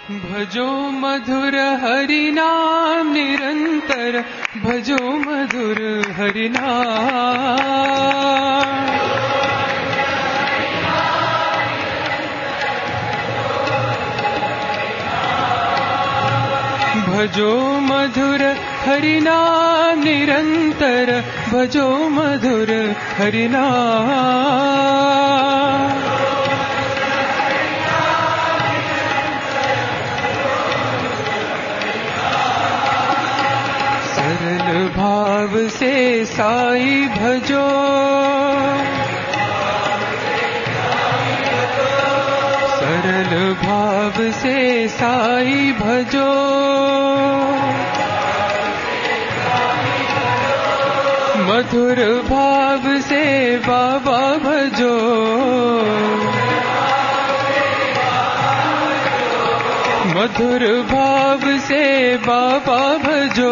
भजो मधुर हरि नाम निरंतर, भजो मधुर हरि नाम। भजो मधुर हरि नाम निरंतर, भजो मधुर हरि नाम। सरल भाव से साई भजो, सरल भाव से साई भजो, मधुर भाव से बाबा भजो, मधुर भाव से बाबा भजो।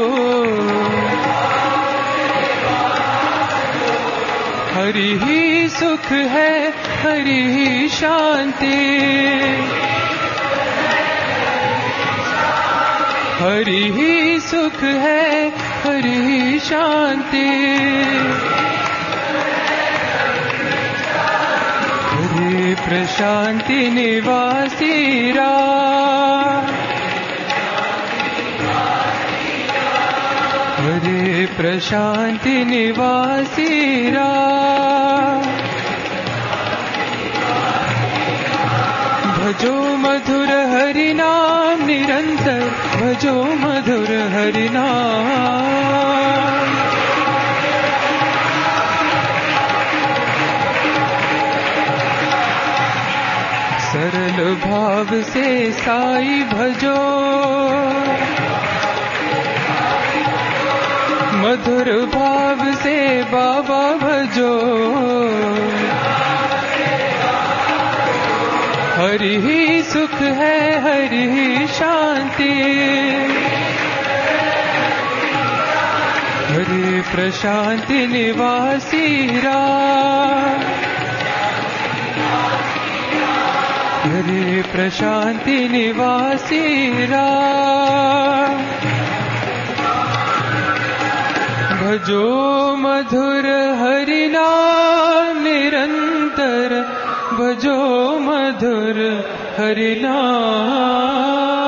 हरि ही सुख है, हरि ही शांति, हरि ही सुख है, हरि ही शांति। हरि प्रशांति निवासी राम, हरि प्रशांति निवासी राम। भजो मधुर हरि नाम निरंतर, भजो मधुर हरि नाम। सरल भाव से साई भजो, मधुर भाव से बाबा भजो, हरि ही सुख है, हरि ही शांति, हरि प्रशांति निवासी राम, हरि प्रशांति निवासी राम। भजो मधुर हरि नाम निरंतर, भजो मधुर हरि नाम।